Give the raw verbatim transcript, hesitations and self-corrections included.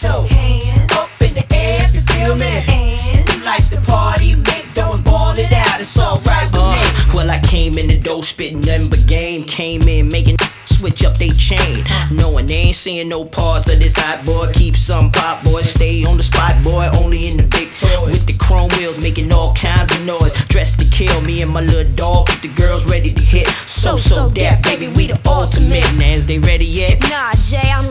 So hands up in the air if you feel me. And you like the party, make dough and ball it out. It's alright with me. Uh, well, I came in the door spitting nothing but game. Came in making switch up they chain. Knowing they ain't seeing no parts of this hot boy. Keep some pop boy, stay on the spot boy. Only in the big toy with the chrome wheels, making all kinds of noise. Dressed to kill, me and my little dog. Keep the girls ready to hit. So, so, that, baby, we the ultimate. Now, is they ready yet? Nah, Jay, I'm